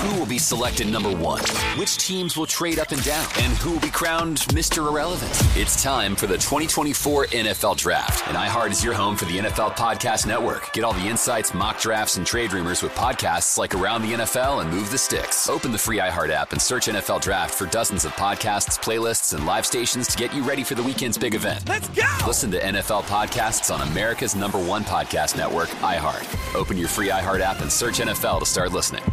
Who will be selected number one? Which teams will trade up and down? And who will be crowned Mr. Irrelevant? It's time for the 2024 NFL Draft. And iHeart is your home for the NFL Podcast Network. Get all the insights, mock drafts, and trade rumors with podcasts like Around the NFL and Move the Sticks. Open the free iHeart app and search NFL Draft for dozens of podcasts, playlists, and live stations to get you ready for the weekend's big event. Let's go! Listen to NFL podcasts on America's #1 podcast network, iHeart. Open your free iHeart app and search NFL to start listening.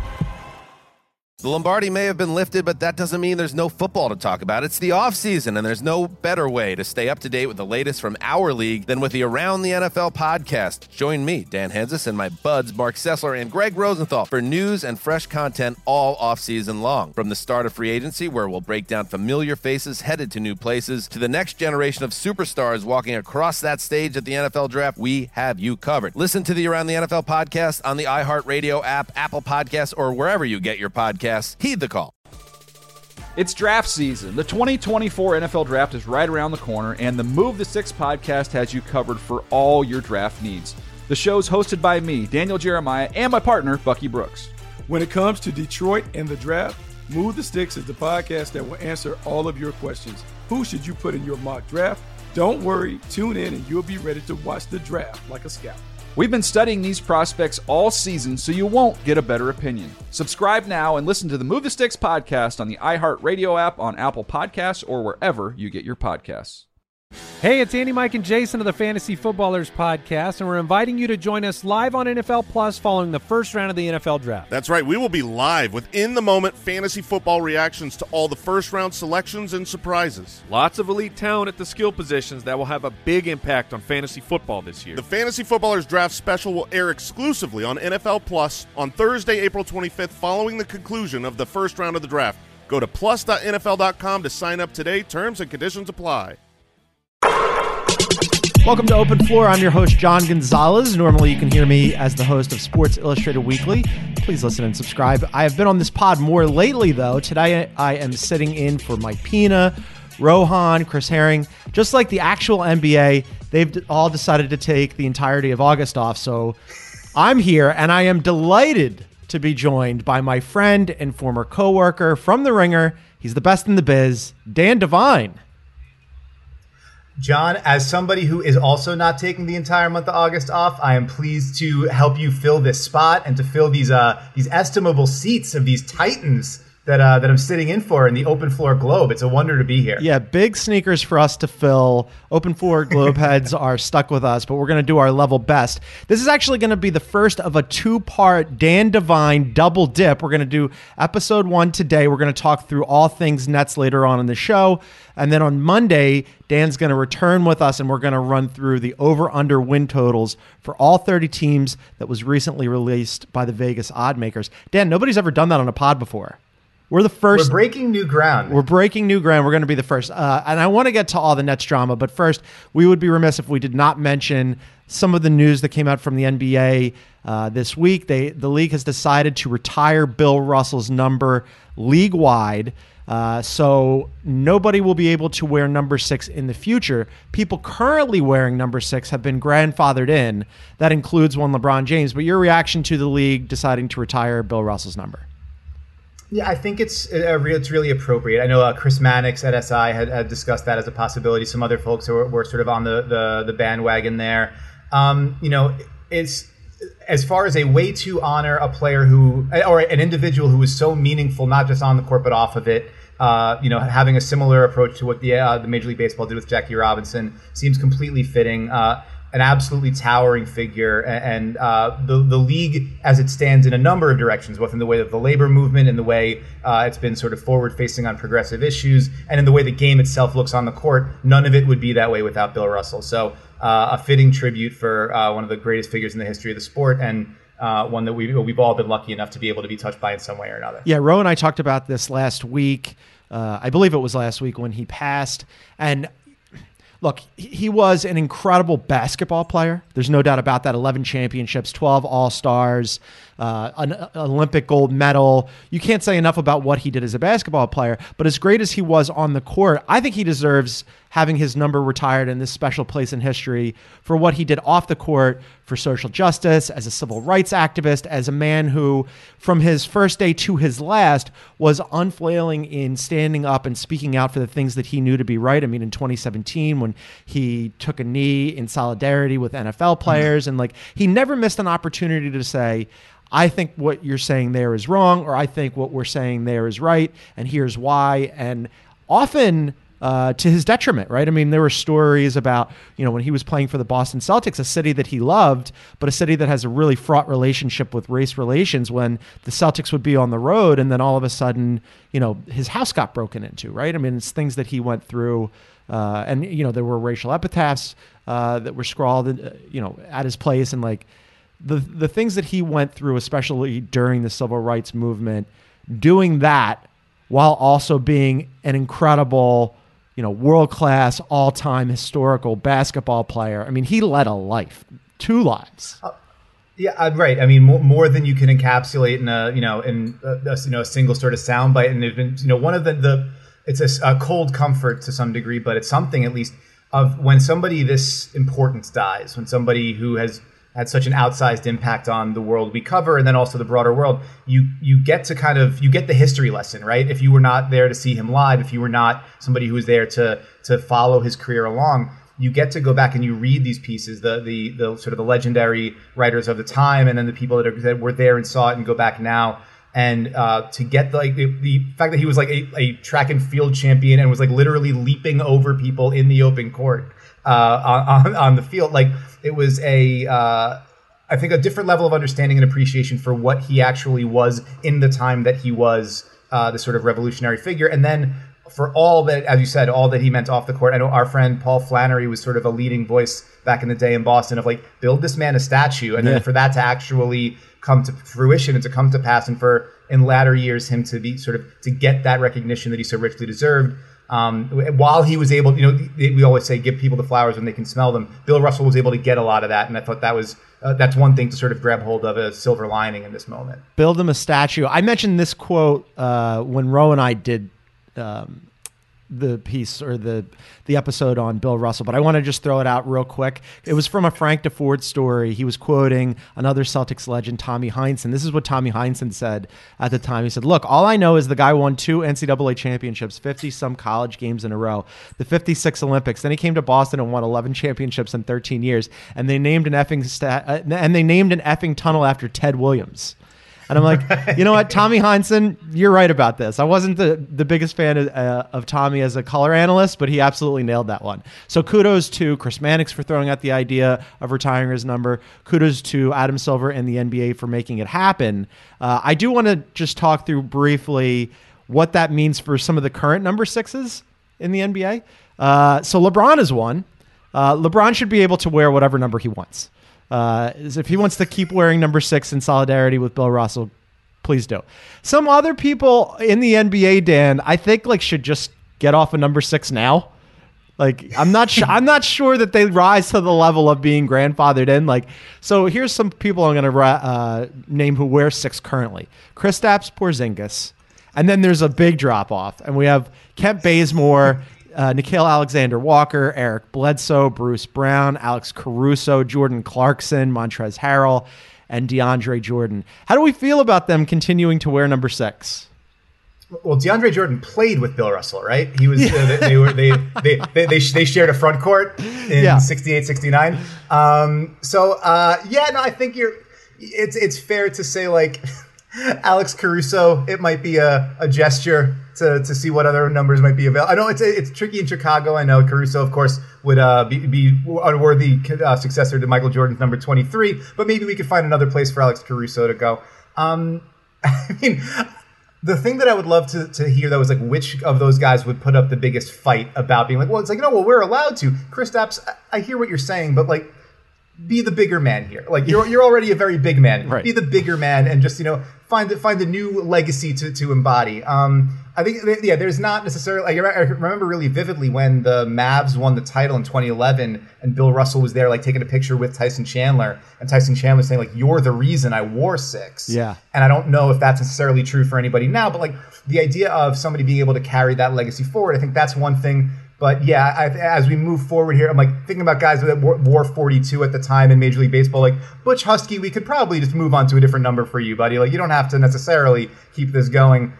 The Lombardi may have been lifted, but that doesn't mean there's no football to talk about. It's the offseason, and there's no better way to stay up to date with the latest from our league than with the Around the NFL podcast. Join me, Dan Hanzus, and my buds, Mark Sessler and Greg Rosenthal, for news and fresh content all offseason long. From the start of free agency, where we'll break down familiar faces headed to new places, to the next generation of superstars walking across that stage at the NFL Draft, we have you covered. Listen to the Around the NFL podcast on the iHeartRadio app, Apple Podcasts, or wherever you get your podcasts. Heed the call. It's draft season. The 2024 NFL Draft is right around the corner, and the Move the Six podcast has you covered for all your draft needs. The show's hosted by me, Daniel Jeremiah, and my partner, Bucky Brooks. When it comes to Detroit and the draft, Move the Sticks is the podcast that will answer all of your questions. Who should you put in your mock draft? Don't worry, tune in and you'll be ready to watch the draft like a scout. We've been studying these prospects all season, so you won't get a better opinion. Subscribe now and listen to the Move the Sticks podcast on the iHeartRadio app, on Apple Podcasts, or wherever you get your podcasts. Hey, it's Andy, Mike, and Jason of the Fantasy Footballers podcast, and we're inviting you to join us live on NFL Plus following the first round of the NFL Draft. That's right. We will be live with in-the-moment fantasy football reactions to all the first-round selections and surprises. Lots of elite talent at the skill positions that will have a big impact on fantasy football this year. The Fantasy Footballers Draft Special will air exclusively on NFL Plus on Thursday, April 25th, following the conclusion of the first round of the draft. Go to plus.nfl.com to sign up today. Terms and conditions apply. Welcome to Open Floor. I'm your host, John Gonzalez. Normally, you can hear me as the host of Sports Illustrated Weekly. Please listen and subscribe. I have been on this pod more lately, though. Today, I am sitting in for Mike Pina, Rohan, Chris Herring. Just like the actual NBA, they've all decided to take the entirety of August off. So I'm here, and I am delighted to be joined by my friend and former coworker from The Ringer. He's the best in the biz, Dan Devine. John, as somebody who is also not taking the entire month of August off, I am pleased to help you fill this spot and to fill these estimable seats of these titans that I'm sitting in for in the Open Floor Globe. It's a wonder to be here. Yeah, big sneakers for us to fill. Open Floor Globe heads are stuck with us, but we're going to do our level best. This is actually going to be the first of a two-part Dan Devine double dip. We're going to do episode 1 today. We're going to talk through all things Nets later on in the show. And then on Monday, Dan's going to return with us, and we're going to run through the over-under win totals for all 30 teams that was recently released by the Vegas odd makers. Dan, nobody's ever done that on a pod before. We're the first. We're breaking new ground. We're breaking new ground. We're going to be the first. And I want to get to all the Nets drama, but first, we would be remiss if we did not mention some of the news that came out from the NBA this week. The league has decided to retire Bill Russell's number league-wide. So nobody will be able to wear number 6 in the future. People currently wearing number 6 have been grandfathered in. That includes one LeBron James. But your reaction to the league deciding to retire Bill Russell's number? Yeah, I think it's really appropriate. I know Chris Mannix at SI had discussed that as a possibility. Some other folks were sort of on the bandwagon there. It's as far as a way to honor a player or an individual who is so meaningful, not just on the court but off of it. Having a similar approach to what the Major League Baseball did with Jackie Robinson seems completely fitting. An absolutely towering figure, and the league as it stands in a number of directions, both in the way of the labor movement, in the way it's been sort of forward-facing on progressive issues, and in the way the game itself looks on the court. None of it would be that way without Bill Russell. So a fitting tribute for one of the greatest figures in the history of the sport, and one that we've all been lucky enough to be able to be touched by in some way or another. Yeah, Ro and I talked about this last week. I believe it was last week when he passed, and look, he was an incredible basketball player. There's no doubt about that. 11 championships, 12 All-Stars, an Olympic gold medal. You can't say enough about what he did as a basketball player. But as great as he was on the court, I think he deserves having his number retired in this special place in history for what he did off the court for social justice, as a civil rights activist, as a man who, from his first day to his last, was unflailing in standing up and speaking out for the things that he knew to be right. I mean, in 2017, when he took a knee in solidarity with NFL players, and like, he never missed an opportunity to say, I think what you're saying there is wrong, or I think what we're saying there is right, and here's why. And often to his detriment, right? I mean, there were stories about, when he was playing for the Boston Celtics, a city that he loved, but a city that has a really fraught relationship with race relations, when the Celtics would be on the road and then all of a sudden, his house got broken into, right? I mean, it's things that he went through. And there were racial epitaphs that were scrawled, at his place. And like the things that he went through, especially during the civil rights movement, doing that while also being an incredible, world-class, all-time historical basketball player. I mean, he led a life, 2 lives. Yeah, right. I mean, more than you can encapsulate in a single sort of soundbite. And there's been, one of it's a cold comfort to some degree, but it's something at least of when somebody this important dies, when somebody who has had such an outsized impact on the world we cover, and then also the broader world, you get to you get the history lesson, right? If you were not there to see him live, if you were not somebody who was there to follow his career along, you get to go back and you read these pieces, the sort of the legendary writers of the time, and then the people that were there and saw it, and go back now. And to get the fact that he was like a track and field champion and was like literally leaping over people in the open court on the field, like it was I think a different level of understanding and appreciation for what he actually was in the time that he was the sort of revolutionary figure. And then for all that, as you said, all that he meant off the court. I know our friend Paul Flannery was sort of a leading voice back in the day in Boston of like, build this man a statue. And then for that to actually come to fruition and to come to pass, and for in latter years him to be to get that recognition that he so richly deserved. While he was able, we always say give people the flowers when they can smell them. Bill Russell was able to get a lot of that, and I thought that was that's one thing to sort of grab hold of, a silver lining in this moment. Build him a statue. I mentioned this quote when Roe and I did the piece or the episode on Bill Russell, but I want to just throw it out real quick. It was from a Frank DeFord story. He was quoting another Celtics legend, Tommy Heinsohn. This is what Tommy Heinsohn said at the time. He said, look, all I know is the guy won 2 NCAA championships, 50-some college games in a row, the 56 Olympics. Then he came to Boston and won 11 championships in 13 years, and they named an effing tunnel after Ted Williams. And I'm like, you know what, Tommy Heinsohn, you're right about this. I wasn't the biggest fan of Tommy as a color analyst, but he absolutely nailed that one. So kudos to Chris Mannix for throwing out the idea of retiring his number. Kudos to Adam Silver and the NBA for making it happen. I do want to just talk through briefly what that means for some of the current number 6s in the NBA. So LeBron is one. LeBron should be able to wear whatever number he wants. If he wants to keep wearing number 6 in solidarity with Bill Russell, please do. Some other people in the NBA, Dan, I think should just get off of number 6 now. I'm not sure that they rise to the level of being grandfathered in. So here's some people I'm going to name who wear 6 currently: Kristaps Porzingis, and then there's a big drop off, and we have Kent Bazemore, Nickeil Alexander-Walker, Eric Bledsoe, Bruce Brown, Alex Caruso, Jordan Clarkson, Montrezl Harrell, and DeAndre Jordan. How do we feel about them continuing to wear number 6? Well, DeAndre Jordan played with Bill Russell, right? He was they shared a front court in 68, 69. I think it's fair to say Alex Caruso, it might be a gesture to see what other numbers might be available. I know it's tricky in Chicago. I know Caruso, of course, would be a worthy successor to Michael Jordan's number 23, but maybe we could find another place for Alex Caruso to go. I mean, the thing that I would love to hear, though, is which of those guys would put up the biggest fight about being we're allowed to. Kristaps, I hear what you're saying, but be the bigger man here. You're already a very big man. Right. Be the bigger man and just find a new legacy to embody. I think there's not necessarily. I remember really vividly when the Mavs won the title in 2011, and Bill Russell was there taking a picture with Tyson Chandler, and Tyson Chandler saying "You're the reason I wore 6." Yeah. And I don't know if that's necessarily true for anybody now, but the idea of somebody being able to carry that legacy forward, I think that's one thing But yeah, as we move forward here, I'm like thinking about guys that wore 42 at the time in Major League Baseball, like Butch Husky. We could probably just move on to a different number for you, buddy. Like you don't have to necessarily keep this going.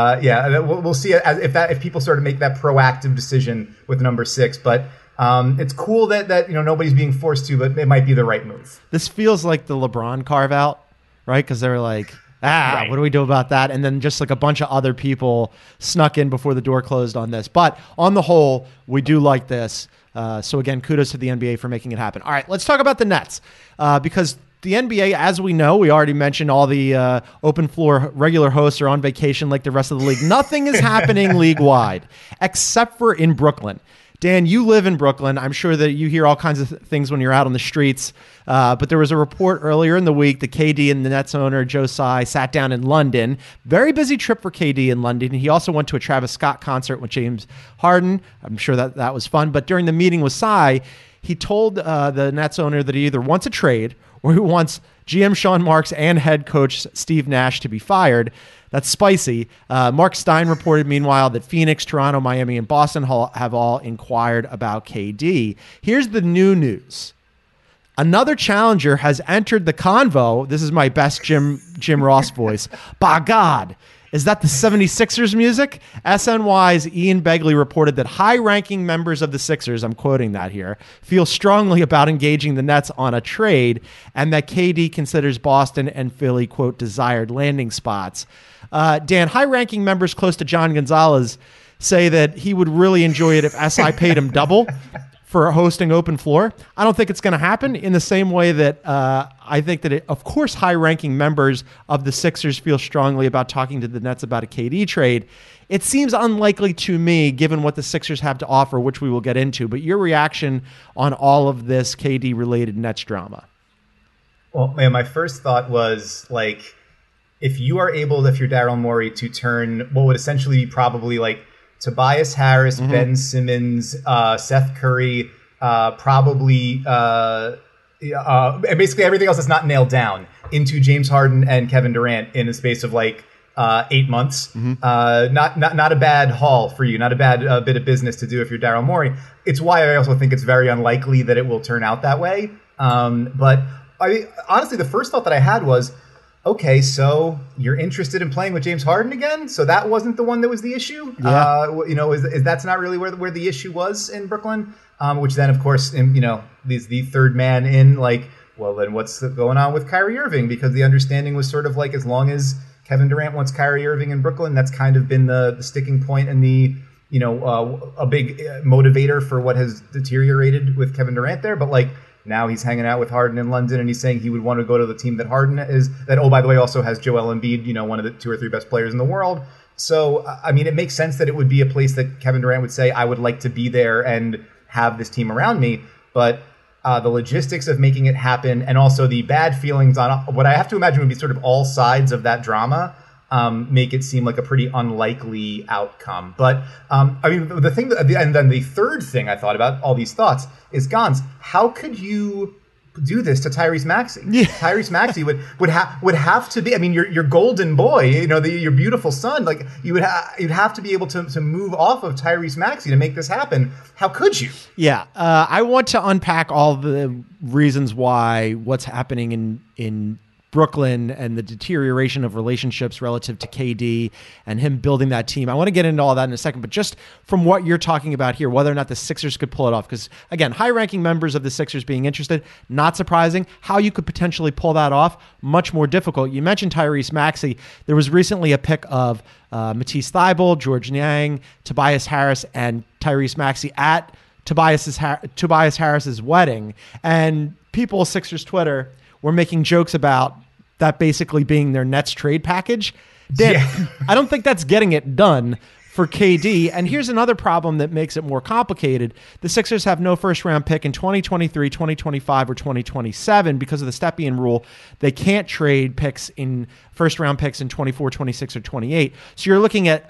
We'll see if people sort of make that proactive decision with number 6. But it's cool that nobody's being forced to, but it might be the right move. This feels like the LeBron carve out, right? Because they were like, right. What do we do about that? And then just like a bunch of other people snuck in before the door closed on this. But on the whole, we do like this. So again, kudos to the NBA for making it happen. All right, let's talk about the Nets because the NBA, as we know, we already mentioned all the open floor regular hosts are on vacation like the rest of the league. Nothing is happening league-wide except for in Brooklyn. Dan, you live in Brooklyn. I'm sure that you hear all kinds of things when you're out on the streets. But there was a report earlier in the week that KD and the Nets owner, Joe Tsai, sat down in London. Very busy trip for KD in London. He also went to a Travis Scott concert with James Harden. I'm sure that was fun. But during the meeting with Tsai, he told the Nets owner that he either wants a trade or he wants GM Sean Marks and head coach Steve Nash to be fired. That's spicy. Mark Stein reported, meanwhile, that Phoenix, Toronto, Miami, and Boston have all inquired about KD. Here's the new news. Another challenger has entered the convo. This is my best Jim Ross voice. By God. Is that the 76ers music? SNY's Ian Begley reported that high-ranking members of the Sixers, I'm quoting that here, feel strongly about engaging the Nets on a trade and that KD considers Boston and Philly, quote, desired landing spots. Dan, high-ranking members close to John Gonzalez say that he would really enjoy it if SI paid him double for hosting Open Floor. I don't think it's going to happen in the same way that I think that, of course, high-ranking members of the Sixers feel strongly about talking to the Nets about a KD trade. It seems unlikely to me, given what the Sixers have to offer, which we will get into. But your reaction on all of this KD-related Nets drama? Well, man, my first thought was, like, if you're Daryl Morey, to turn what would essentially be probably, like, Tobias Harris, Ben Simmons, Seth Curry, probably basically everything else that's not nailed down into James Harden and Kevin Durant in a space of like 8 months. Not a bad haul for you, not a bad bit of business to do if you're Daryl Morey. It's why I also think it's very unlikely that it will turn out that way. But I mean, honestly, the first thought that I had was, okay, so you're interested in playing with James Harden again? So that wasn't the one that was the issue? Yeah. Is that's not really where the issue was in Brooklyn? Which then, of course, is the third man in, like, well, then what's going on with Kyrie Irving? Because the understanding was sort of like, as long as Kevin Durant wants Kyrie Irving in Brooklyn, that's kind of been the sticking point and the, a big motivator for what has deteriorated with Kevin Durant there. But, like, now he's hanging out with Harden in London, and he's saying he would want to go to the team that Harden is. That, oh, by the way, also has Joel Embiid, one of the 2 or 3 best players in the world. So, I mean, it makes sense that it would be a place that Kevin Durant would say, I would like to be there and have this team around me. But the logistics of making it happen, and also the bad feelings on what I have to imagine would be sort of all sides of that drama, make it seem like a pretty unlikely outcome. But I mean, the thing, and then the third thing I thought about all these thoughts is, Gonz, how could you do this to Tyrese Maxey? Yeah. Tyrese Maxey would have to be. I mean, your golden boy, your beautiful son. Like you'd have to be able to move off of Tyrese Maxey to make this happen. How could you? Yeah, I want to unpack all the reasons why what's happening in Brooklyn and the deterioration of relationships relative to KD and him building that team. I want to get into all that in a second, but just from what you're talking about here, whether or not the Sixers could pull it off, because again, high-ranking members of the Sixers being interested, not surprising. How you could potentially pull that off, much more difficult. You mentioned Tyrese Maxey. There was recently a pic of Matisse Thybulle, George Niang, Tobias Harris, and Tyrese Maxey at Tobias Harris's wedding, and people, Sixers Twitter, were making jokes about that basically being their Nets trade package. Dan, yeah. I don't think that's getting it done for KD. And here's another problem that makes it more complicated. The Sixers have no first-round pick in 2023, 2025, or 2027 because of the Stepien rule. They can't trade first-round picks in 24, 26, or 28. So you're looking at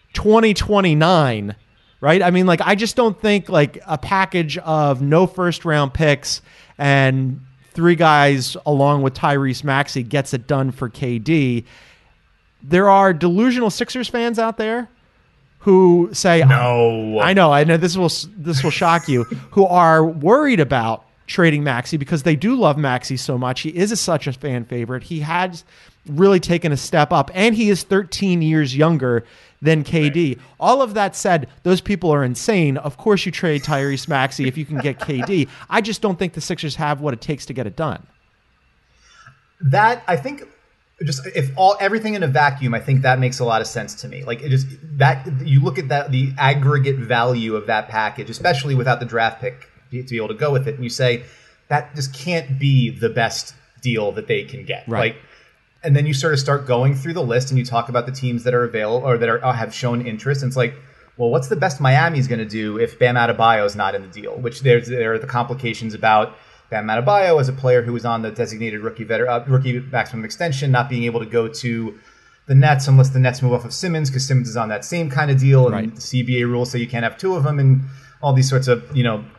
2029, right? I mean, like, I just don't think like a package of no first-round picks and 3 guys along with Tyrese Maxey gets it done for KD. There are delusional Sixers fans out there who say, No. I know this will shock you, who are worried about trading Maxey because they do love Maxey so much. He is such a fan favorite. He has really taken a step up, and he is 13 years younger than KD. Right. All of that said, those people are insane. Of course you trade Tyrese Maxey if you can get KD. I just don't think the Sixers have what it takes to get it done. That, I think, just everything in a vacuum, I think that makes a lot of sense to me. Like, you look at the aggregate value of that package, especially without the draft pick to be able to go with it, and you say that just can't be the best deal that they can get. Right. Like, and then you sort of start going through the list and you talk about the teams that are available or that have shown interest. And it's like, well, what's the best Miami's going to do if Bam Adebayo is not in the deal? Which there are the complications about Bam Adebayo as a player who was on the designated rookie maximum extension, not being able to go to the Nets unless the Nets move off of Simmons, because Simmons is on that same kind of deal, and right. The CBA rules say you can't have two of them, and all these sorts of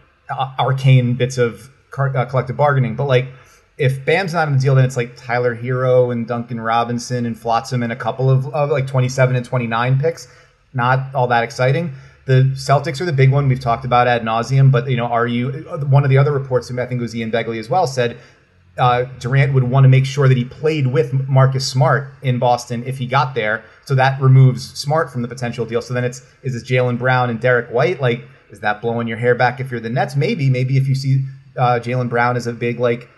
arcane bits of collective bargaining. But like, if Bam's not in the deal, then it's like Tyler Hero and Duncan Robinson and Flotsam and a couple of like 27 and 29 picks. Not all that exciting. The Celtics are the big one we've talked about ad nauseum, but one of the other reports, I think it was Ian Begley as well, said Durant would want to make sure that he played with Marcus Smart in Boston if he got there. So that removes Smart from the potential deal. So then is this Jaylen Brown and Derek White? Like, is that blowing your hair back if you're the Nets? Maybe if you see Jaylen Brown as a big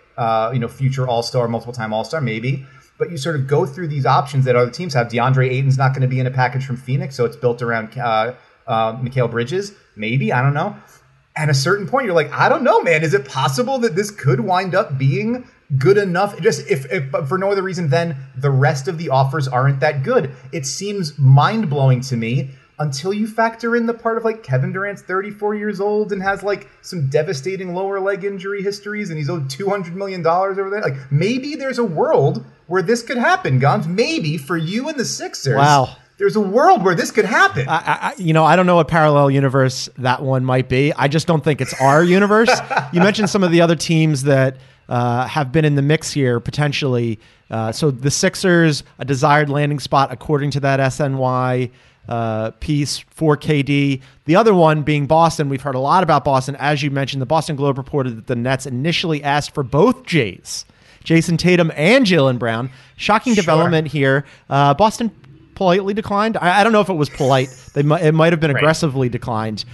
future All-Star, multiple-time All-Star, maybe. But you sort of go through these options that other teams have. DeAndre Ayton's not going to be in a package from Phoenix, so it's built around Mikal Bridges. Maybe, I don't know. At a certain point, you're like, I don't know, man. Is it possible that this could wind up being good enough? Just if for no other reason than the rest of the offers aren't that good. It seems mind-blowing to me until you factor in the part of like Kevin Durant's 34 years old and has like some devastating lower leg injury histories, and he's owed $200 million over there. Like, maybe there's a world where this could happen, Gons. Maybe for you and the Sixers. Wow. There's a world where this could happen. I don't know what parallel universe that one might be. I just don't think it's our universe. You mentioned some of the other teams that have been in the mix here potentially. So the Sixers, a desired landing spot according to that SNY piece for KD. The other one being Boston. We've heard a lot about Boston. As you mentioned, the Boston Globe reported that the Nets initially asked for both Jays, Jason Tatum and Jaylen Brown. Shocking development here. Boston politely declined. I don't know if it was polite. It might have been aggressively declined.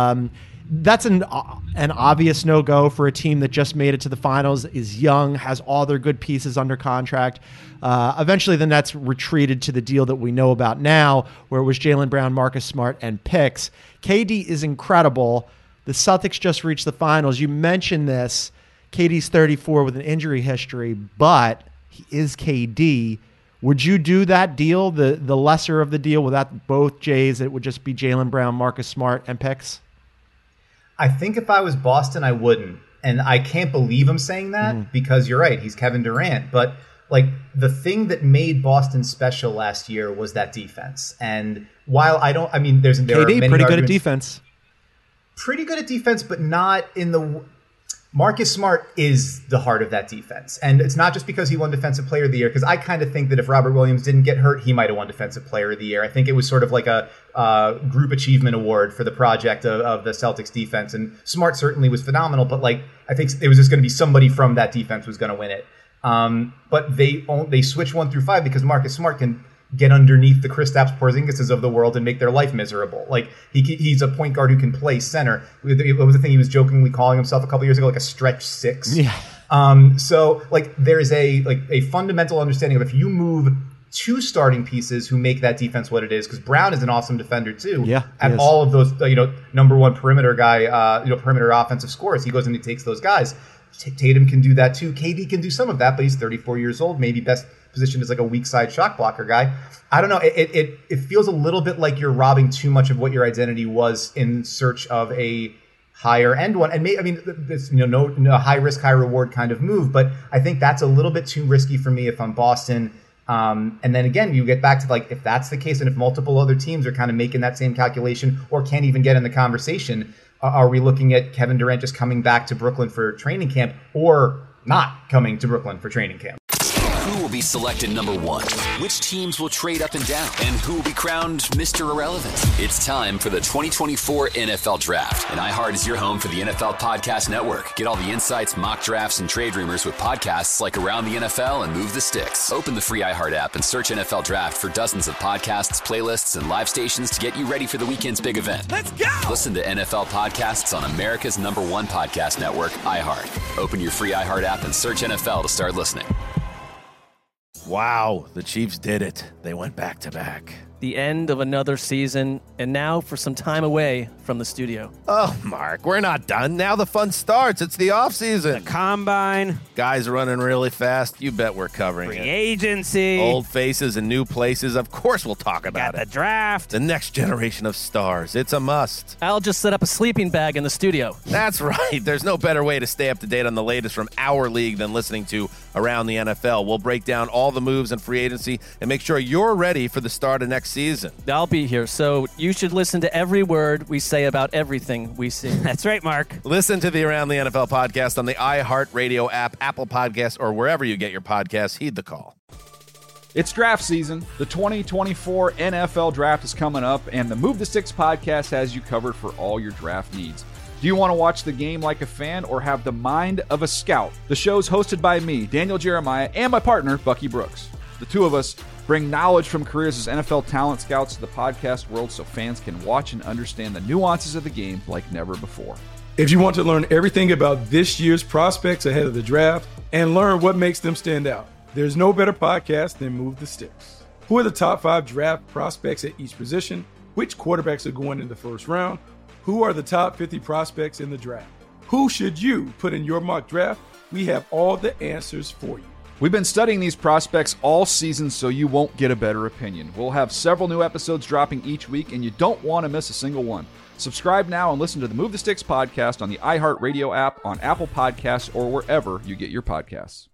That's an obvious no-go for a team that just made it to the finals, is young, has all their good pieces under contract. Eventually, the Nets retreated to the deal that we know about now, where it was Jaylen Brown, Marcus Smart, and picks. KD is incredible. The Celtics just reached the finals. You mentioned this. KD's 34 with an injury history, but he is KD. Would you do that deal, the lesser of the deal, without both Jays? It would just be Jaylen Brown, Marcus Smart, and picks? I think if I was Boston, I wouldn't. And I can't believe I'm saying that because you're right. He's Kevin Durant. But like, the thing that made Boston special last year was that defense. And while there are many KD, pretty good at defense. Pretty good at defense, but not in the... Marcus Smart is the heart of that defense. And it's not just because he won Defensive Player of the Year, because I kind of think that if Robert Williams didn't get hurt, he might have won Defensive Player of the Year. I think it was sort of like a group achievement award for the project of the Celtics defense. And Smart certainly was phenomenal, but like, I think it was just going to be somebody from that defense was going to win it. But they switch 1 through 5 because Marcus Smart can get underneath the Kristaps Porzingises of the world and make their life miserable. Like, he's a point guard who can play center. What was the thing he was jokingly calling himself a couple years ago, like a stretch 6? Yeah. So like, there's a fundamental understanding of if you move 2 starting pieces who make that defense what it is, because Brown is an awesome defender too. Yeah, and all of those number one perimeter guy, perimeter offensive scorers, he goes and he takes those guys. Tatum can do that too. KD can do some of that, but he's 34 years old, maybe best positioned as like a weak side shot blocker guy. I don't know. It feels a little bit like you're robbing too much of what your identity was in search of a higher end one. And it's no high risk, high reward kind of move, but I think that's a little bit too risky for me if I'm Boston. And then again, you get back to like, if that's the case, and if multiple other teams are kind of making that same calculation or can't even get in the conversation, are we looking at Kevin Durant just coming back to Brooklyn for training camp or not coming to Brooklyn for training camp? Who will be selected number one? Which teams will trade up and down? And who will be crowned Mr. Irrelevant? It's time for the 2024 NFL Draft. And iHeart is your home for the NFL Podcast Network. Get all the insights, mock drafts, and trade rumors with podcasts like Around the NFL and Move the Sticks. Open the free iHeart app and search NFL Draft for dozens of podcasts, playlists, and live stations to get you ready for the weekend's big event. Let's go! Listen to NFL podcasts on America's #1 podcast network, iHeart. Open your free iHeart app and search NFL to start listening. Wow, the Chiefs did it. They went back-to-back. The end of another season, and now for some time away from the studio. Oh, Mark, we're not done. Now the fun starts. It's the offseason. The combine. Guys running really fast. You bet we're covering Free it. agency. Old faces and new places. Of course we'll talk about Got it. the draft. The next generation of stars. It's a must. I'll just set up a sleeping bag in the studio. That's right. There's no better way to stay up to date on the latest from our league than listening to Around the NFL. We'll break down all the moves and free agency and make sure you're ready for the start of next season. I'll be here, so you should listen to every word we say about everything we see. That's right, Mark. Listen to the Around the NFL podcast on the iHeartRadio app, Apple Podcasts, or wherever you get your podcasts. Heed the call. It's draft season. The 2024 NFL Draft is coming up, and the Move the Sticks podcast has you covered for all your draft needs. Do you want to watch the game like a fan or have the mind of a scout? The show's hosted by me, Daniel Jeremiah, and my partner, Bucky Brooks. The two of us bring knowledge from careers as NFL talent scouts to the podcast world so fans can watch and understand the nuances of the game like never before. If you want to learn everything about this year's prospects ahead of the draft and learn what makes them stand out, there's no better podcast than Move the Sticks. Who are the top 5 draft prospects at each position? Which quarterbacks are going in the first round? Who are the top 50 prospects in the draft? Who should you put in your mock draft? We have all the answers for you. We've been studying these prospects all season so you won't get a better opinion. We'll have several new episodes dropping each week, and you don't want to miss a single one. Subscribe now and listen to the Move the Sticks podcast on the iHeartRadio app, on Apple Podcasts, or wherever you get your podcasts.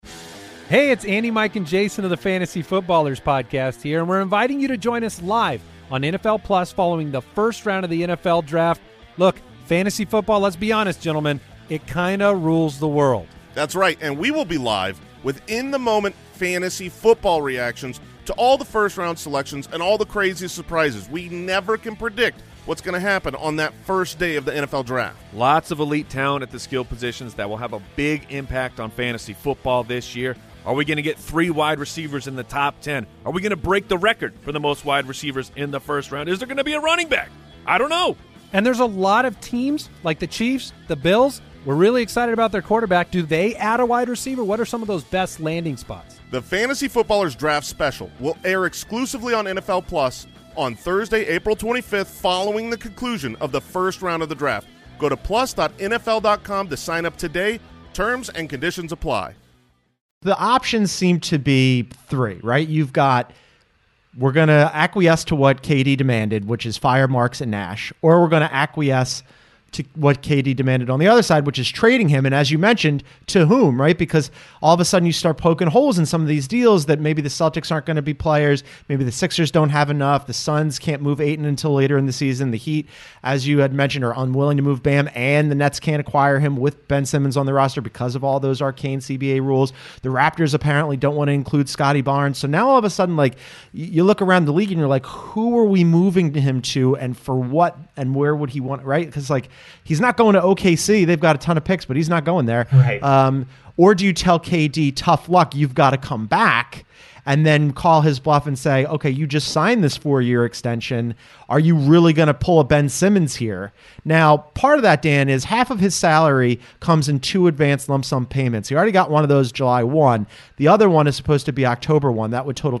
Hey, it's Andy, Mike, and Jason of the Fantasy Footballers podcast here, and we're inviting you to join us live on NFL Plus following the first round of the NFL Draft. Look, fantasy football, let's be honest, gentlemen, it kind of rules the world. That's right, and we will be live with in-the-moment fantasy football reactions to all the first-round selections and all the crazy surprises. We never can predict what's going to happen on that first day of the NFL Draft. Lots of elite talent at the skill positions that will have a big impact on fantasy football this year. Are we going to get 3 wide receivers in the top 10? Are we going to break the record for the most wide receivers in the first round? Is there going to be a running back? I don't know. And there's a lot of teams like the Chiefs, the Bills. We're really excited about their quarterback. Do they add a wide receiver? What are some of those best landing spots? The Fantasy Footballers Draft Special will air exclusively on NFL Plus on Thursday, April 25th, following the conclusion of the first round of the draft. Go to plus.nfl.com to sign up today. Terms and conditions apply. The options seem to be 3, right? You've got, we're going to acquiesce to what KD demanded, which is fire Marks and Nash, or we're going to acquiesce to what KD demanded on the other side, which is trading him. And as you mentioned, to whom, right? Because all of a sudden you start poking holes in some of these deals that maybe the Celtics aren't going to be players. Maybe the Sixers don't have enough. The Suns can't move Ayton until later in the season. The Heat, as you had mentioned, are unwilling to move Bam, and the Nets can't acquire him with Ben Simmons on the roster because of all those arcane CBA rules. The Raptors apparently don't want to include Scotty Barnes. So now all of a sudden, like, you look around the league and you're like, who are we moving him to, and for what, and where would he want, right? Because, like, he's not going to OKC. They've got a ton of picks, but he's not going there. Right. Or do you tell KD, tough luck, you've got to come back, and then call his bluff and say, okay, you just signed this 4-year extension. Are you really going to pull a Ben Simmons here? Now, part of that, Dan, is half of his salary comes in 2 advanced lump sum payments. He already got one of those July 1. The other one is supposed to be October 1. That would total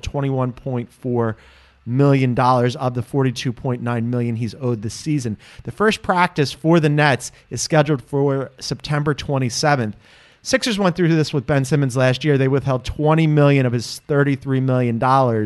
$21.4 million of the $42.9 million he's owed this season. The first practice for the Nets is scheduled for September 27th. Sixers went through this with Ben Simmons last year. They withheld $20 million of his $33 million.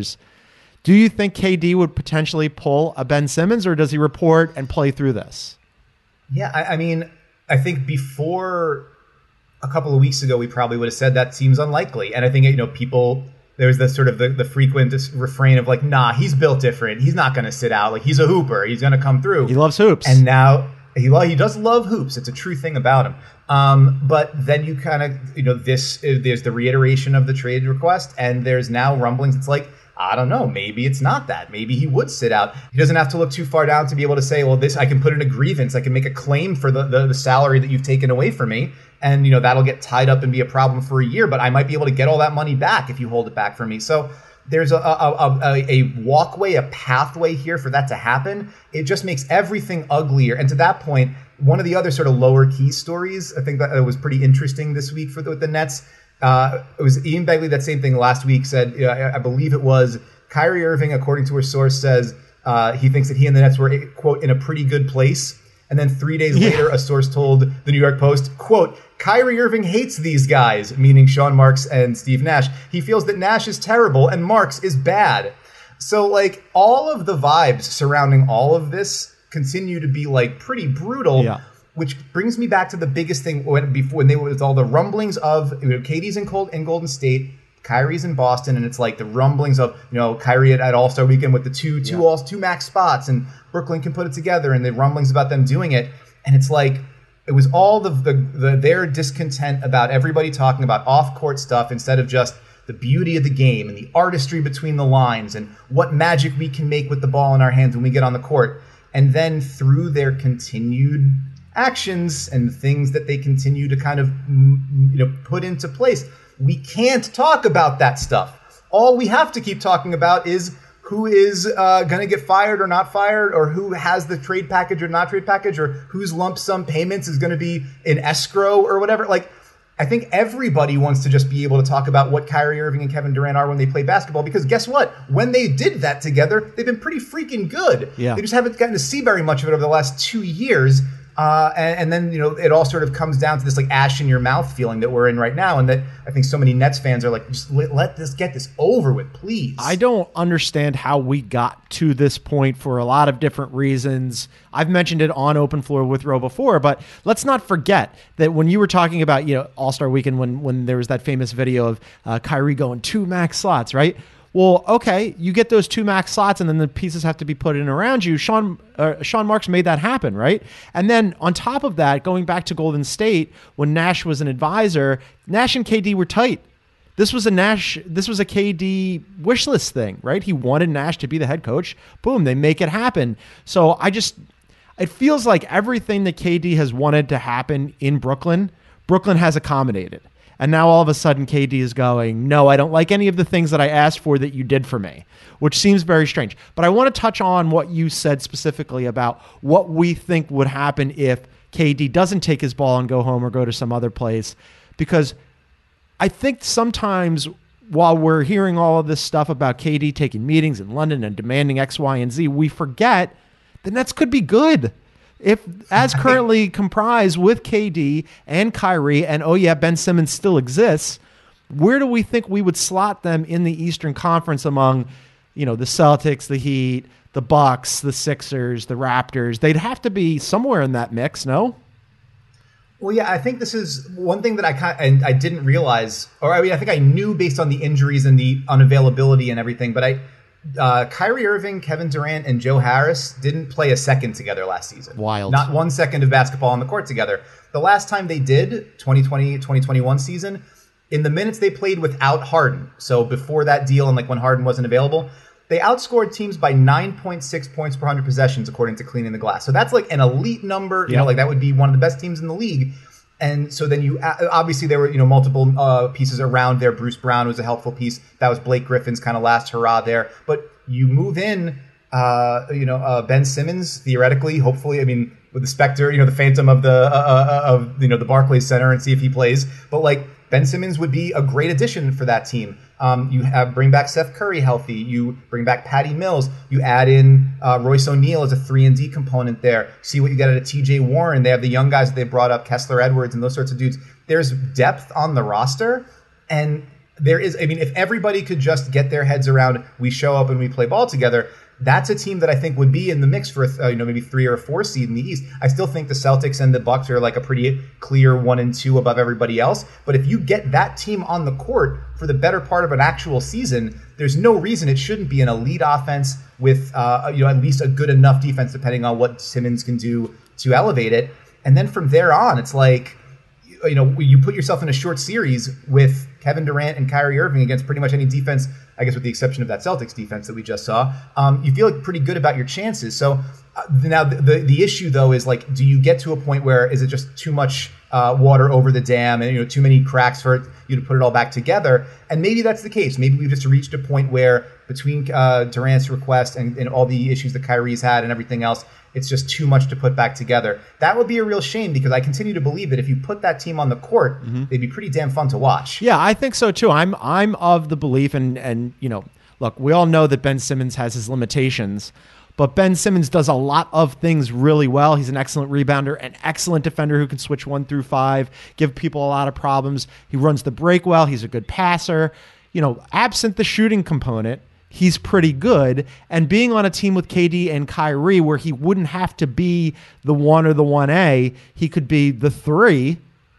Do you think KD would potentially pull a Ben Simmons, or does he report and play through this? Yeah, I mean, I think before a couple of weeks ago, we probably would have said that seems unlikely. And I think, people... There's the sort of the frequent refrain of like, nah, he's built different. He's not going to sit out. Like, he's a hooper. He's going to come through. He loves hoops. And now He does love hoops. It's a true thing about him. But then you kind of, there's the reiteration of the trade request, and there's now rumblings. It's like, I don't know, maybe it's not that. Maybe he would sit out. He doesn't have to look too far down to be able to say, well, I can put in a grievance. I can make a claim for the salary that you've taken away from me. And, that'll get tied up and be a problem for a year, but I might be able to get all that money back if you hold it back from me. So there's a walkway, a pathway here for that to happen. It just makes everything uglier. And to that point, one of the other sort of lower key stories, I think that was pretty interesting this week with the Nets. It was Ian Begley, that same thing last week, said, I believe it was Kyrie Irving, according to a source, says he thinks that he and the Nets were, quote, in a pretty good place. And then 3 days later, a source told the New York Post, quote, Kyrie Irving hates these guys, meaning Sean Marks and Steve Nash. He feels that Nash is terrible and Marks is bad. So, like, all of the vibes surrounding all of this continue to be, like, pretty brutal, which brings me back to the biggest thing when they were with all the rumblings of, KD's in Golden State, Kyrie's in Boston, and it's like the rumblings of, Kyrie at All-Star Weekend with the two max spots, and Brooklyn can put it together, and the rumblings about them doing it. And it's like, it was all their discontent about everybody talking about off-court stuff instead of just the beauty of the game and the artistry between the lines and what magic we can make with the ball in our hands when we get on the court. And then through their continued actions and the things that they continue to kind of put into place, we can't talk about that stuff. All we have to keep talking about is who is going to get fired or not fired, or who has the trade package or not trade package, or whose lump sum payments is going to be in escrow or whatever. Like, I think everybody wants to just be able to talk about what Kyrie Irving and Kevin Durant are when they play basketball, because guess what? When they did that together, they've been pretty freaking good. Yeah. They just haven't gotten to see very much of it over the last 2 years. And then, it all sort of comes down to this like ash in your mouth feeling that we're in right now. And that I think so many Nets fans are like, just let this get this over with, please. I don't understand how we got to this point for a lot of different reasons. I've mentioned it on Open Floor with Ro before, but let's not forget that when you were talking about, All-Star Weekend, when there was that famous video of Kyrie going 2 max slots, right? Well, okay, you get those 2 max slots, and then the pieces have to be put in around you. Sean Marks made that happen, right? And then on top of that, going back to Golden State, when Nash was an advisor, Nash and KD were tight. This was a KD wish list thing, right? He wanted Nash to be the head coach. Boom, they make it happen. So it feels like everything that KD has wanted to happen in Brooklyn has accommodated. And now all of a sudden KD is going, no, I don't like any of the things that I asked for that you did for me, which seems very strange. But I want to touch on what you said specifically about what we think would happen if KD doesn't take his ball and go home or go to some other place. Because I think sometimes while we're hearing all of this stuff about KD taking meetings in London and demanding X, Y, and Z, we forget the Nets could be good. If, as currently comprised with KD and Kyrie, and Ben Simmons still exists, where do we think we would slot them in the Eastern Conference among, the Celtics, the Heat, the Bucks, the Sixers, the Raptors? They'd have to be somewhere in that mix, no? Well, yeah, I think this is one thing that I didn't realize, I think I knew based on the injuries and the unavailability and everything, but Kyrie Irving, Kevin Durant, and Joe Harris didn't play a second together last season. Wild. Not 1 second of basketball on the court together. The last time they did, 2020, 2021 season, in the minutes they played without Harden, so before that deal and when Harden wasn't available, they outscored teams by 9.6 points per 100 possessions, according to Cleaning the Glass. So that's an elite number. That would be one of the best teams in the league. And so then obviously there were, multiple pieces around there. Bruce Brown was a helpful piece. That was Blake Griffin's kind of last hurrah there. But you move in, Ben Simmons, theoretically, hopefully, with the specter, the phantom of the Barclays Center, and see if he plays. But Ben Simmons would be a great addition for that team. You bring back Seth Curry healthy. You bring back Patty Mills. You add in Royce O'Neal as a 3-and-D component there. See what you get out of TJ Warren. They have the young guys that they brought up, Kessler Edwards and those sorts of dudes. There's depth on the roster. And there is, I mean, if everybody could just get their heads around, we show up and we play ball together, that's a team that I think would be in the mix for maybe 3 or 4 seed in the East. I still think the Celtics and the Bucks are like a pretty clear 1 and 2 above everybody else. But if you get that team on the court for the better part of an actual season, there's no reason it shouldn't be an elite offense with at least a good enough defense, depending on what Simmons can do to elevate it. And then from there on, it's like, you put yourself in a short series with Kevin Durant and Kyrie Irving against pretty much any defense, I guess with the exception of that Celtics defense that we just saw. You feel like pretty good about your chances. So now the issue, though, is like, do you get to a point where is it just too much water over the dam and too many cracks for you to put it all back together? And maybe that's the case. Maybe we've just reached a point where between Durant's request and all the issues that Kyrie's had and everything else, it's just too much to put back together. That would be a real shame because I continue to believe that if you put that team on the court, they'd be pretty damn fun to watch. Yeah, I think so too. I'm of the belief, and look, we all know that Ben Simmons has his limitations, but Ben Simmons does a lot of things really well. He's an excellent rebounder, an excellent defender who can switch 1 through 5, give people a lot of problems. He runs the break well. He's a good passer. Absent the shooting component, he's pretty good. And being on a team with KD and Kyrie where he wouldn't have to be the 1 or the 1A, he could be the 3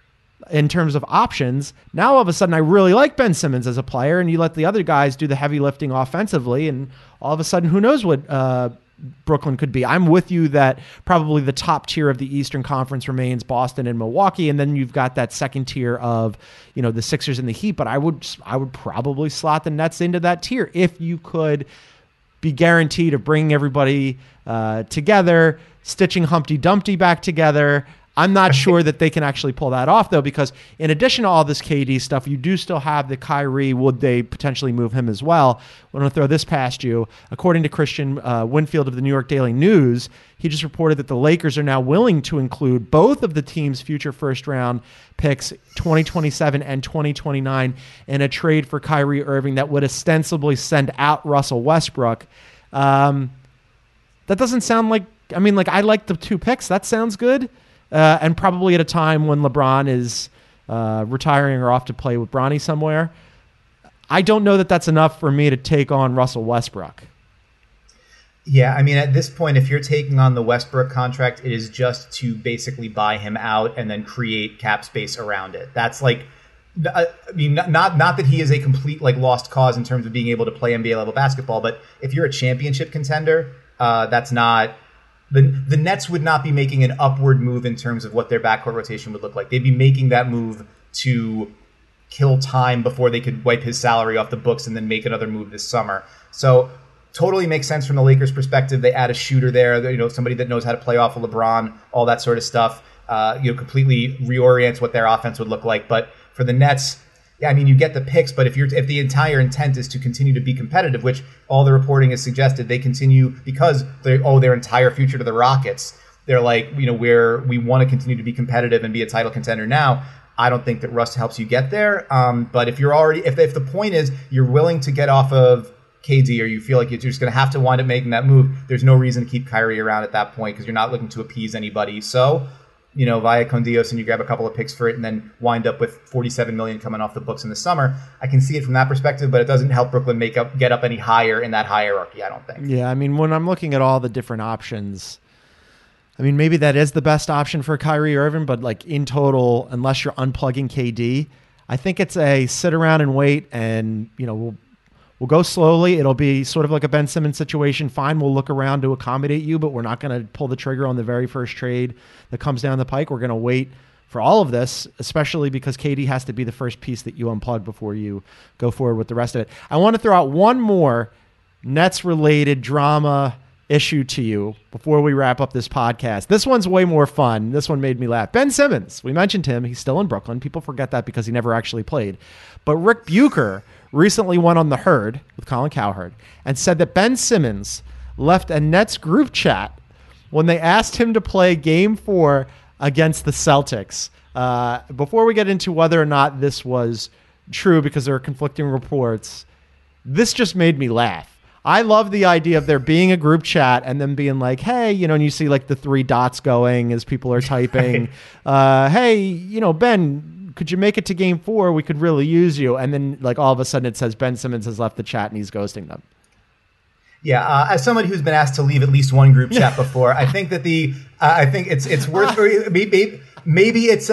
in terms of options. Now all of a sudden I really like Ben Simmons as a player, and you let the other guys do the heavy lifting offensively, and all of a sudden who knows what Brooklyn could be. I'm with you that probably the top tier of the Eastern Conference remains Boston and Milwaukee, and then you've got that second tier of the Sixers and the Heat. But I would probably slot the Nets into that tier if you could be guaranteed of bringing everybody together, stitching Humpty Dumpty back together. I'm not sure that they can actually pull that off, though, because in addition to all this KD stuff, you do still have the Kyrie. Would they potentially move him as well? I'm going to throw this past you. According to Christian Winfield of the New York Daily News, he just reported that the Lakers are now willing to include both of the team's future first-round picks, 2027 and 2029, in a trade for Kyrie Irving that would ostensibly send out Russell Westbrook. That doesn't sound like... I like the 2 picks. That sounds good. And probably at a time when LeBron is retiring or off to play with Bronny somewhere. I don't know that that's enough for me to take on Russell Westbrook. Yeah, at this point, if you're taking on the Westbrook contract, it is just to basically buy him out and then create cap space around it. That's like, not that he is a complete lost cause in terms of being able to play NBA level basketball, but if you're a championship contender, that's not... The Nets would not be making an upward move in terms of what their backcourt rotation would look like. They'd be making that move to kill time before they could wipe his salary off the books and then make another move this summer. So totally makes sense from the Lakers' perspective. They add a shooter there, somebody that knows how to play off of LeBron, all that sort of stuff. Completely reorients what their offense would look like. But for the Nets, you get the picks, but if the entire intent is to continue to be competitive, which all the reporting has suggested they continue because they owe their entire future to the Rockets. They're like, we want to continue to be competitive and be a title contender now. I don't think that Russ helps you get there. But if you're already, if the point is you're willing to get off of KD or you feel like you're just going to have to wind up making that move, there's no reason to keep Kyrie around at that point because you're not looking to appease anybody. So, via con Dios, and you grab a couple of picks for it and then wind up with $47 million coming off the books in the summer. I can see it from that perspective, but it doesn't help Brooklyn get up any higher in that hierarchy, I don't think. Yeah, when I'm looking at all the different options, maybe that is the best option for Kyrie Irving, but in total, unless you're unplugging KD, I think it's a sit around and wait and, we'll go slowly. It'll be sort of like a Ben Simmons situation. Fine, we'll look around to accommodate you, but we're not going to pull the trigger on the very first trade that comes down the pike. We're going to wait for all of this, especially because KD has to be the first piece that you unplug before you go forward with the rest of it. I want to throw out one more Nets-related drama issue to you before we wrap up this podcast. This one's way more fun. This one made me laugh. Ben Simmons, we mentioned him. He's still in Brooklyn. People forget that because he never actually played. But Rick Bucher recently went on The Herd with Colin Cowherd and said that Ben Simmons left a Nets group chat when they asked him to play Game 4 against the Celtics. Before we get into whether or not this was true because there are conflicting reports, this just made me laugh. I love the idea of there being a group chat and then being like, hey, and you see the 3 dots going as people are typing. Hey, Ben, could you make it to game 4? We could really use you. And then like all of a sudden it says Ben Simmons has left the chat and he's ghosting them. Yeah, as somebody who's been asked to leave at least one group chat before, I think that I think it's worth maybe it's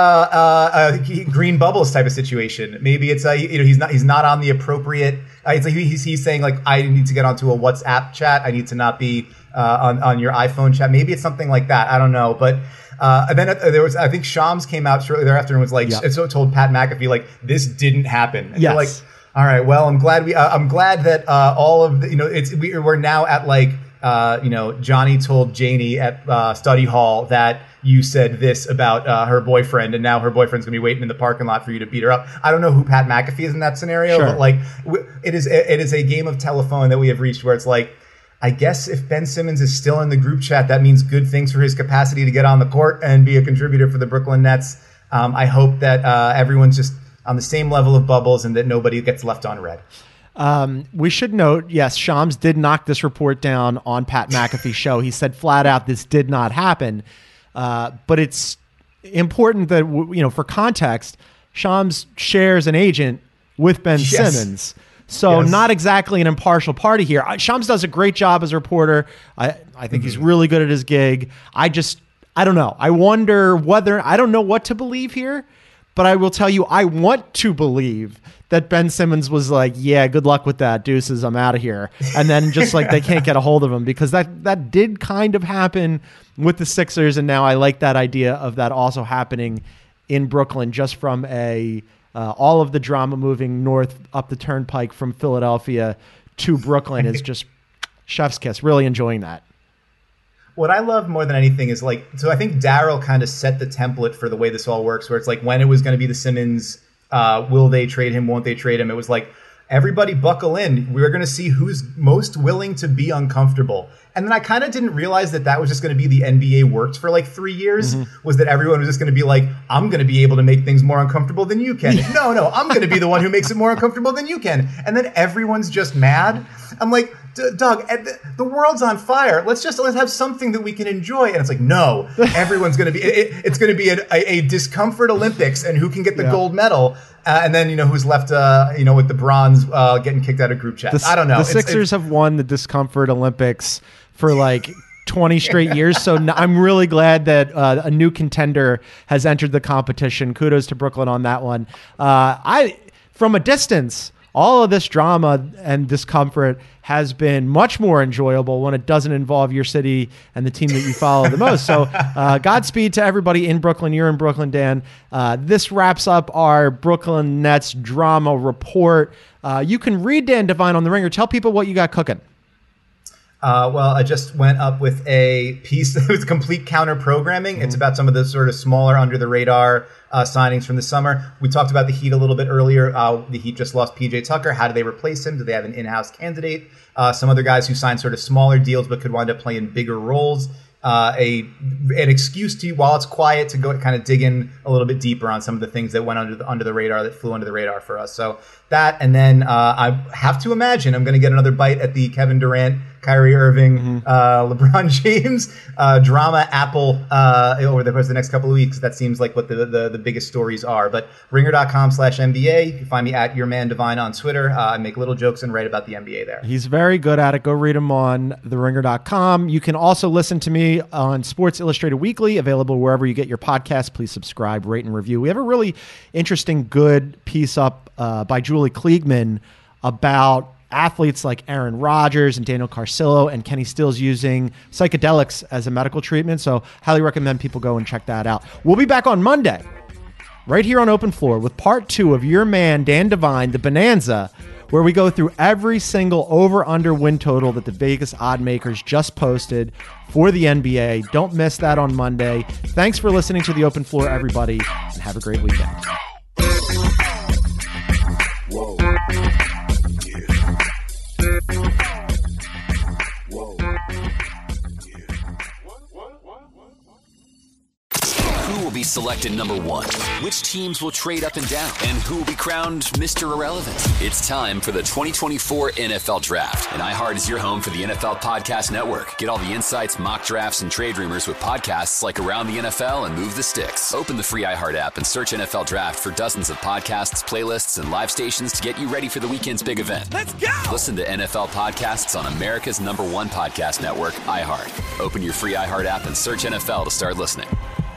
a green bubbles type of situation. Maybe it's he's not on the appropriate. It's like he's saying like I need to get onto a WhatsApp chat. I need to not be on your iPhone chat. Maybe it's something like that. I don't know, but. And then there was, I think Shams came out shortly thereafter and was like, so told Pat McAfee like this didn't happen. And like, all right, well, I'm glad that all of the, we're now at like Johnny told Janie at study hall that you said this about her boyfriend, and now her boyfriend's gonna be waiting in the parking lot for you to beat her up. I don't know who Pat McAfee is in that scenario, but like it is a game of telephone that we have reached where it's like, I guess if Ben Simmons is still in the group chat, that means good things for his capacity to get on the court and be a contributor for the Brooklyn Nets. I hope that everyone's just on the same level of bubbles and that nobody gets left on red. We should note, yes, Shams did knock this report down on Pat McAfee's show. He said flat out this did not happen. But it's important that, for context, Shams shares an agent with Ben Simmons. So not exactly an impartial party here. Shams does a great job as a reporter. I think he's really good at his gig. I don't know. I wonder I don't know what to believe here, but I will tell you, I want to believe that Ben Simmons was like, yeah, good luck with that. Deuces, I'm out of here. And then just like they can't get a hold of him, because that did kind of happen with the Sixers. And now I like that idea of that also happening in Brooklyn, just from all of the drama moving north up the turnpike from Philadelphia to Brooklyn is just chef's kiss. Really enjoying that. What I love more than anything is like, so I think Daryl kind of set the template for the way this all works, where it's like when it was going to be the Simmons, will they trade him, won't they trade him? It was like, everybody buckle in. We're going to see who's most willing to be uncomfortable. And then I kind of didn't realize that was just going to be the NBA worked for like 3 years, was that everyone was just going to be like, I'm going to be able to make things more uncomfortable than you can. No, I'm going to be the one who makes it more uncomfortable than you can. And then everyone's just mad. I'm like, Doug, the world's on fire. Let's have something that we can enjoy. And it's like, no, everyone's going to be, it's going to be a discomfort Olympics, and who can get the gold medal. And then, who's left, with the bronze getting kicked out of group chats. I don't know. The Sixers have won the discomfort Olympics for like 20 straight years. So I'm really glad that a new contender has entered the competition. Kudos to Brooklyn on that one. From a distance, all of this drama and discomfort has been much more enjoyable when it doesn't involve your city and the team that you follow the most. So Godspeed to everybody in Brooklyn. You're in Brooklyn, Dan. This wraps up our Brooklyn Nets drama report. You can read Dan Devine on The Ringer. Tell people what you got cooking. Well, I just went up with a piece that was complete counter programming. It's about some of the sort of smaller under the radar signings from the summer. We talked about the Heat a little bit earlier. The Heat just lost PJ Tucker. How do they replace him? Do they have an in-house candidate? Some other guys who signed sort of smaller deals but could wind up playing bigger roles. An excuse to, while it's quiet, to go kind of dig in a little bit deeper on some of the things that went under the radar, that flew under the radar for us. So that, and then I have to imagine I'm going to get another bite at the Kevin Durant, Kyrie Irving, LeBron James drama apple over the course of the next couple of weeks. That seems like what the biggest stories are. But ringer.com/NBA. You can find me at Your Man Divine on Twitter. I make little jokes and write about the NBA there. He's very good at it. Go read him on theringer.com. You can also listen to me on Sports Illustrated Weekly, available wherever you get your podcasts. Please subscribe, rate, and review. We have a really interesting, good piece up by Julie Kliegman about athletes like Aaron Rodgers and Daniel Carcillo and Kenny Stills using psychedelics as a medical treatment. So highly recommend people go and check that out. We'll be back on Monday right here on Open Floor with part 2 of Your Man, Dan Devine, the Bonanza, where we go through every single over-under win total that the Vegas odd makers just posted for the NBA. Don't miss that on Monday. Thanks for listening to the Open Floor, everybody, and have a great weekend. Whoa. be selected number one? Which teams will trade up and down? And who will be crowned Mr. Irrelevant? It's time for the 2024 NFL Draft, and iHeart is your home for the NFL Podcast Network. Get all the insights, mock drafts, and trade rumors with podcasts like Around the NFL and Move the Sticks. Open the free iHeart app and search NFL Draft for dozens of podcasts, playlists, and live stations to get you ready for the weekend's big event. Let's go! Listen to NFL podcasts on America's #1 podcast network, iHeart. Open your free iHeart app and search NFL to start listening.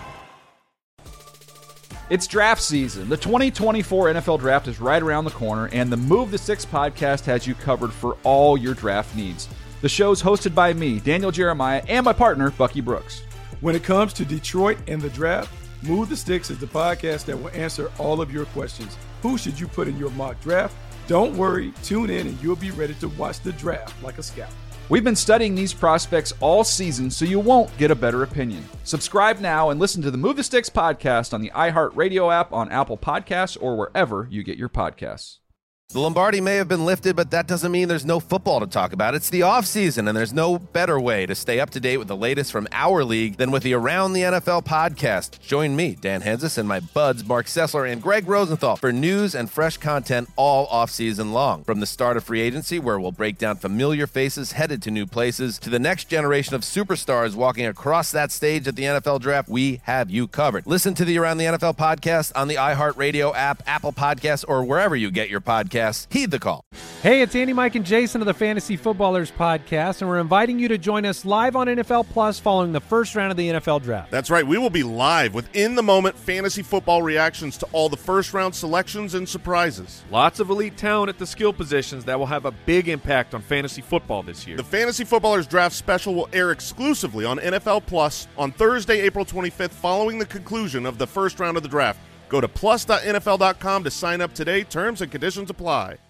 It's draft season. The 2024 NFL Draft is right around the corner, and the Move the Sticks podcast has you covered for all your draft needs. The show's hosted by me, Daniel Jeremiah, and my partner, Bucky Brooks. When it comes to Detroit and the draft, Move the Sticks is the podcast that will answer all of your questions. Who should you put in your mock draft? Don't worry, tune in and you'll be ready to watch the draft like a scout. We've been studying these prospects all season, so you won't get a better opinion. Subscribe now and listen to the Move the Sticks podcast on the iHeart Radio app, on Apple Podcasts, or wherever you get your podcasts. The Lombardi may have been lifted, but that doesn't mean there's no football to talk about. It's the offseason, and there's no better way to stay up to date with the latest from our league than with the Around the NFL podcast. Join me, Dan Hanzus, and my buds, Mark Sessler and Greg Rosenthal, for news and fresh content all offseason long. From the start of free agency, where we'll break down familiar faces headed to new places, to the next generation of superstars walking across that stage at the NFL Draft, we have you covered. Listen to the Around the NFL podcast on the iHeartRadio app, Apple Podcasts, or wherever you get your podcasts. Heed the call. Hey, it's Andy, Mike, and Jason of the Fantasy Footballers podcast, and we're inviting you to join us live on NFL Plus following the first round of the NFL Draft. That's right. We will be live with in-the-moment fantasy football reactions to all the first-round selections and surprises. Lots of elite talent at the skill positions that will have a big impact on fantasy football this year. The Fantasy Footballers Draft Special will air exclusively on NFL Plus on Thursday, April 25th, following the conclusion of the first round of the draft. Go to plus.nfl.com to sign up today. Terms and conditions apply.